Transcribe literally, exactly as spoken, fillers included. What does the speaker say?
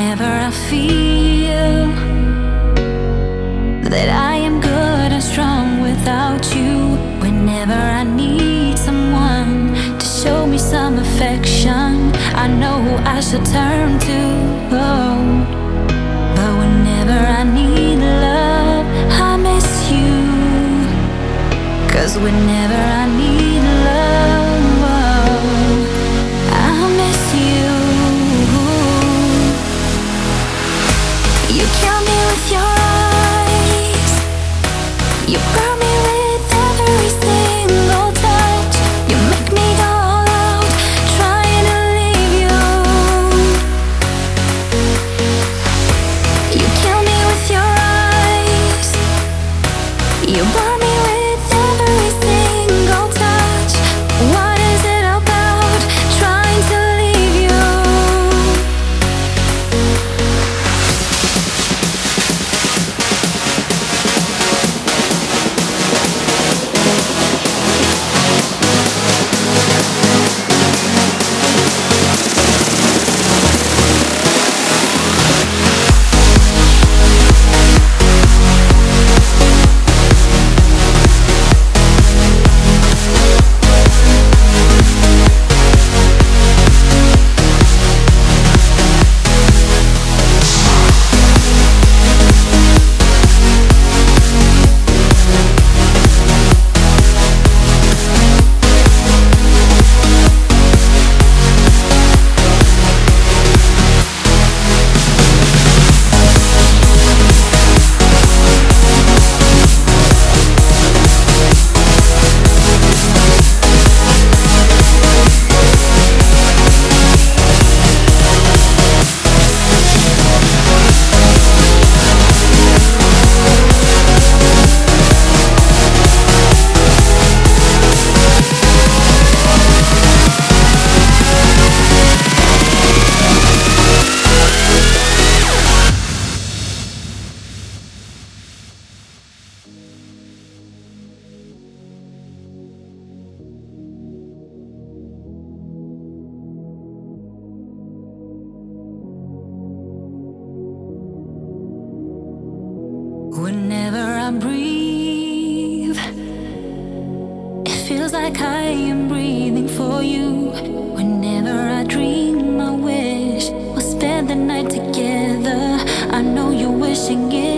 Whenever I feel that I am good and strong without you, whenever I need someone to show me some affection, I know who I should turn to. Oh. But whenever I need love, I miss you. 'Cause whenever I need love, oh, I miss you. You kill me with your eyes, you burn me with every single touch, you make me go all out, trying to leave you. You kill me with your eyes, you burn me with every single touch. What is it about trying to leave you? Whenever I breathe, it feels like I am breathing for you. Whenever I dream, I wish we'll spend the night together. I know you're wishing it